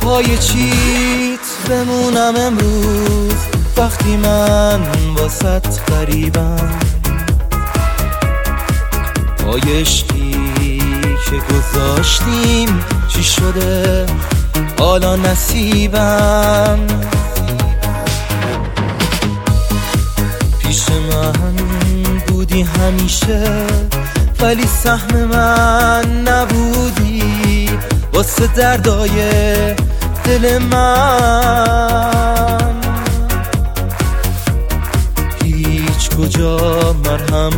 پای چیت بمونم امروز وقتی من واسط غریبم؟ پای عشقی که گذاشتیم چی شده حالا نصیبم؟ پیش من بودی همیشه ولی سهم من نبودی واسه دردای دل من. هیچ کجا مرهم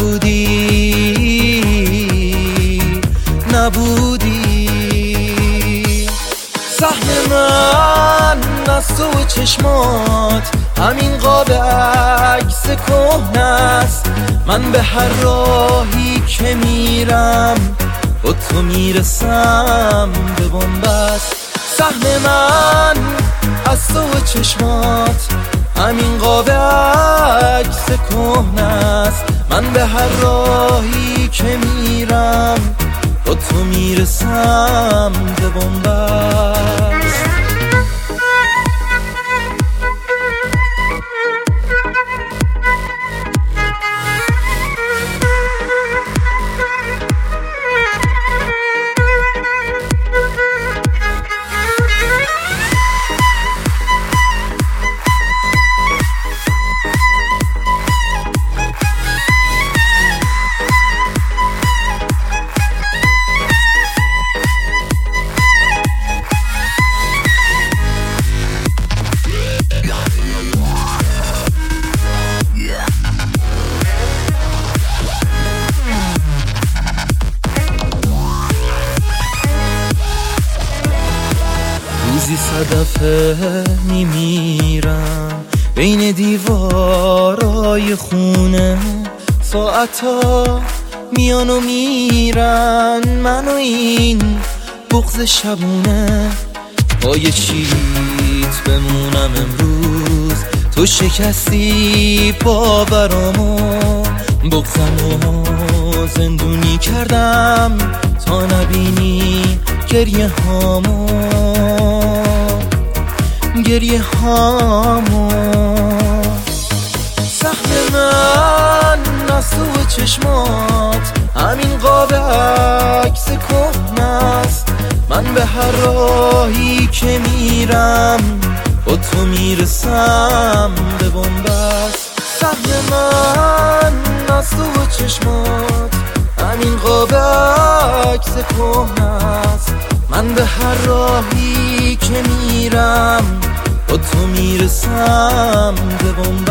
نبودی. سهم من از تو و چشمات همین قاب عکس کهنه است. من به هر راهی که میرم با تو میرسم به بنبست. سهم من از تو و چشمات همین قاب عکس کهنه است. من به هر راهی که میرم با تو میرسم به بنبست. روزی صدفه میمیرم بین دیوارای خونه. ساعتا میان و میرن من و این بغض شبونه. پای چیت بمونم امروز تو شکستی باورامو. بغضمو زندونی کردم تا نبینی گریه هامو. سهم من از تو و چشمات همین قاب عکس کهنه است. من به هر راهی که میرم با تو میرسم به بنبست. سهم من از تو و چشمات همین قاب عکس کهنه است. من به هر راهی که میرم با تو میرسم به بنبست.